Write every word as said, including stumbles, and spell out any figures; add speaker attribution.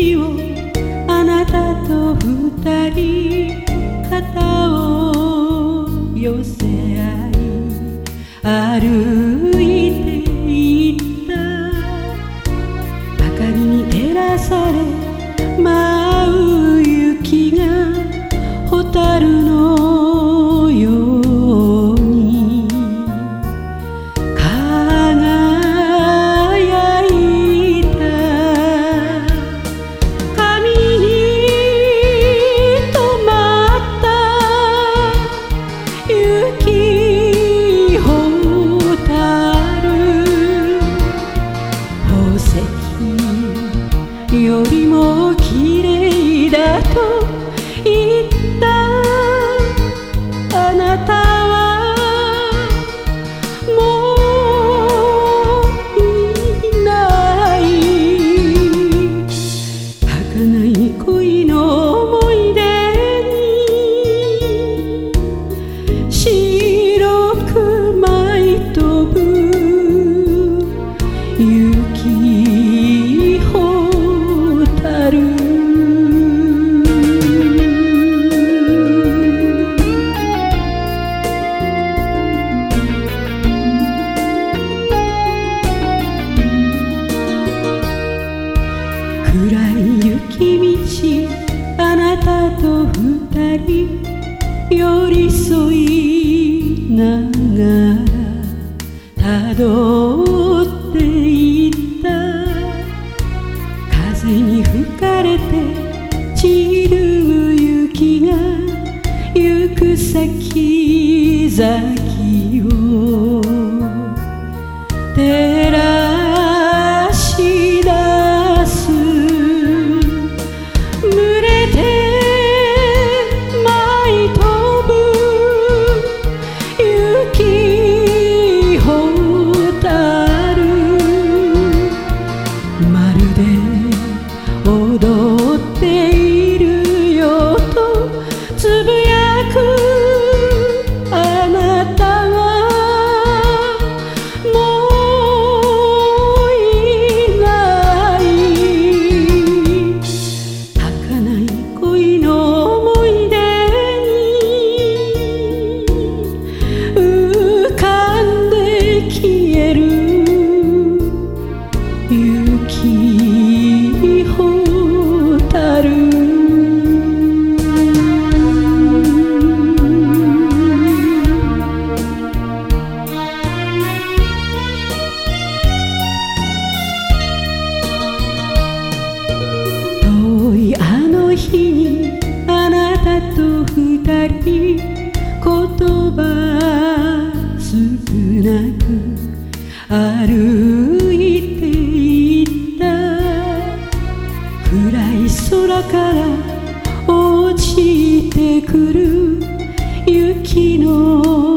Speaker 1: 日をあなたと二人肩を寄せ合い歩いていった明かりに照らされ舞う雪が蛍のように輝いた髪に止まった雪蛍宝石よりも綺麗だと言ったあなたはもういない儚い恋の思い出に白く舞い飛ぶ雪蛍暗い雪道あなたと二人寄り添いながらたどっていった風に吹かれて散る雪が行く先々を照らし出す踊っているよとつぶやくあなたはもういない儚い恋の思い出に浮かんで消える雪蛍遠いあの日にあなたと二人言葉少なく歩いていった暗い空から落ちてくる雪の